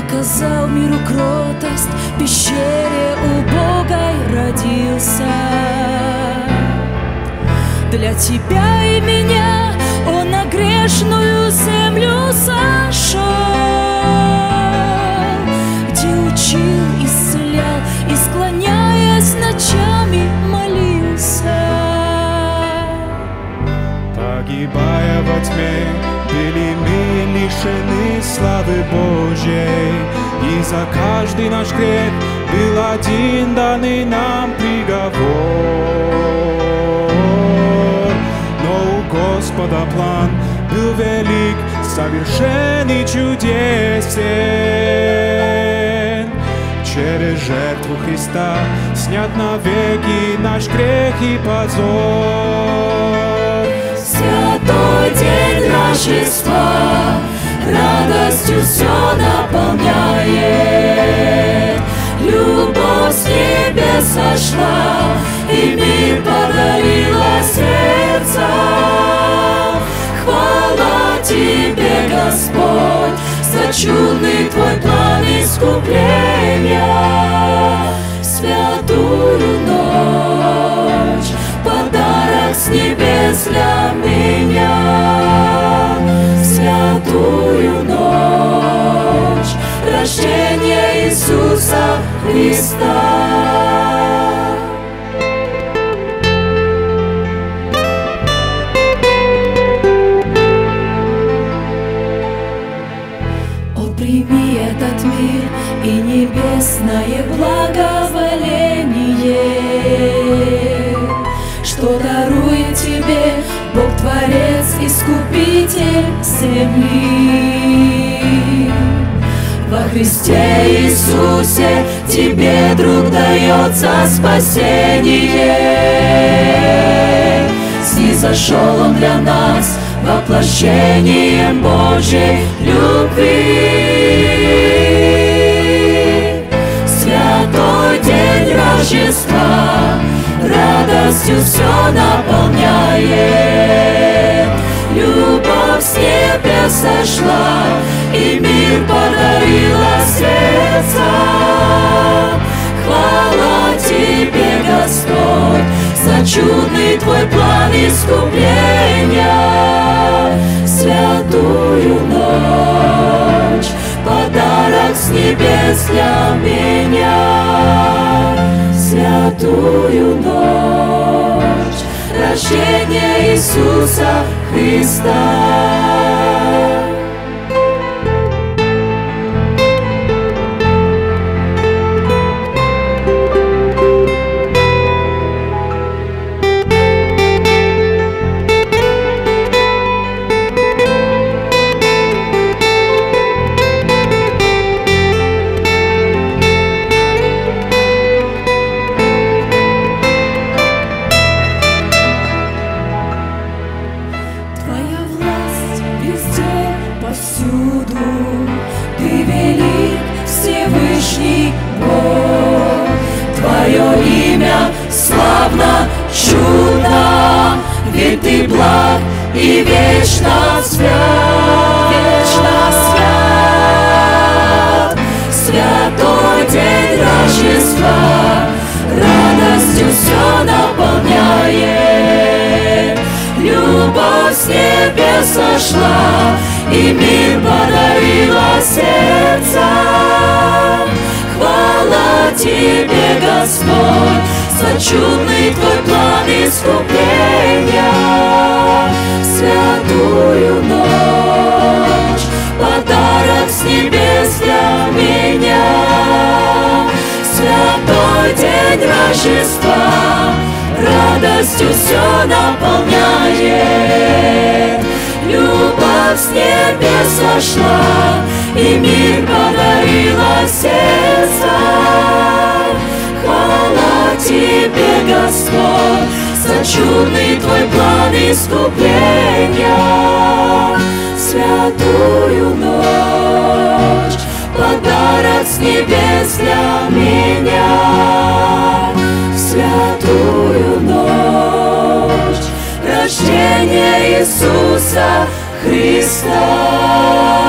показал миру кротость, в пещере убогой родился. Для тебя и меня Он на грешную землю сошел, где учил, исцелял и, склоняясь ночами, молился. Погибая во тьме, были мы лишены славы Божьей, и за каждый наш грех был один данный нам приговор. Но у Господа план был велик, совершен и чудесен. Через жертву Христа снят навеки наш грех и позор. Святой день Рождества радостью все наполняет. Любовь с небес сошла, и мир подарила сердца. Хвала Тебе, Господь, за чудный Твой план искупления. Святую ночь, подарок с небес для меня. Святую ночь, рождение Иисуса Христа. О, прими этот мир и небесное благоволение, что дарует тебе Бог Творец, Искупитель земли. Во Христе Иисусе тебе, друг, дается спасение. Снизошел Он для нас воплощением Божьей любви. Святой день Рождества радостью все наполняет. Любовь с небес сошла, и мир подарила сердца. Хвала Тебе, Господь, за чудный Твой план искупления. Святую ночь, подарок с небес для меня. Святую ночь, рождение Иисуса Христа. Повсюду Ты велик, Всевышний Бог. Твое имя славно, чудно, ведь Ты благ и вечно свят. Вечно свят. Святой день Рождества радостью все наполняет. Любовь с небес сошла, и мир подарила сердца. Хвала Тебе, Господь, за чудный Твой план искупления. Святую ночь, подарок с небес для меня. Святой день Рождества радостью все наполняет. Любовь с небес сошла, и мир подарила сердца. Хвала Тебе, Господь, за чудный Твой план искупления. Святую ночь, подарок с небес для меня. Святую ночь, рождение Иисуса Христа.